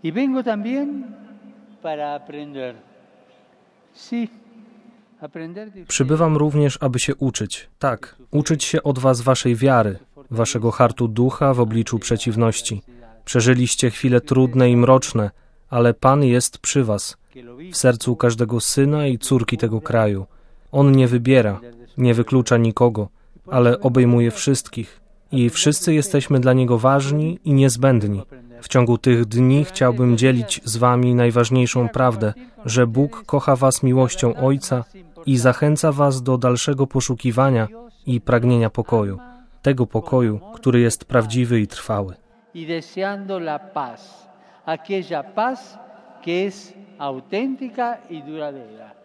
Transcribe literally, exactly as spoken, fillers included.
Y vengo también para aprender. Sí. Przybywam również, aby się uczyć. Tak, uczyć się od was waszej wiary, waszego hartu ducha w obliczu przeciwności. Przeżyliście chwile trudne i mroczne, ale Pan jest przy was, w sercu każdego syna i córki tego kraju. On nie wybiera, nie wyklucza nikogo, ale obejmuje wszystkich. I wszyscy jesteśmy dla Niego ważni i niezbędni. W ciągu tych dni chciałbym dzielić z wami najważniejszą prawdę, że Bóg kocha was miłością Ojca i zachęca was do dalszego poszukiwania i pragnienia pokoju. Tego pokoju, który jest prawdziwy i trwały. Y deseando la paz, aquella paz que es auténtica y duradera.